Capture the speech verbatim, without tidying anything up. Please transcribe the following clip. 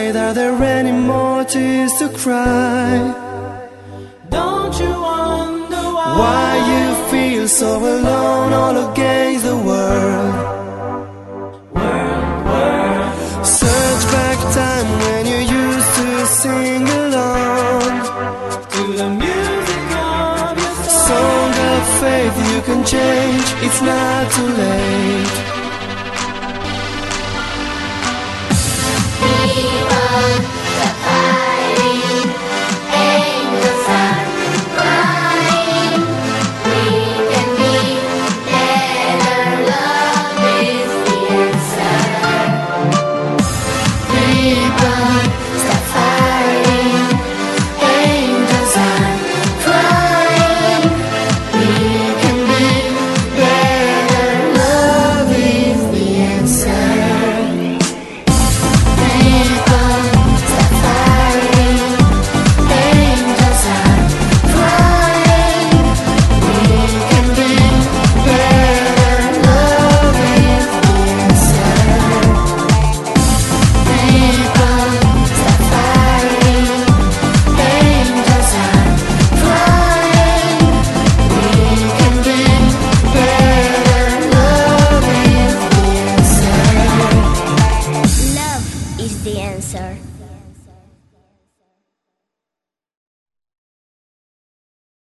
night, are there any more tears to cry? Don't you wonder why? Why you feel so alone all against the world? World, world. Search back time when you used to sing along To the music of your song. Song of faith, you can change, it's not too late. Viva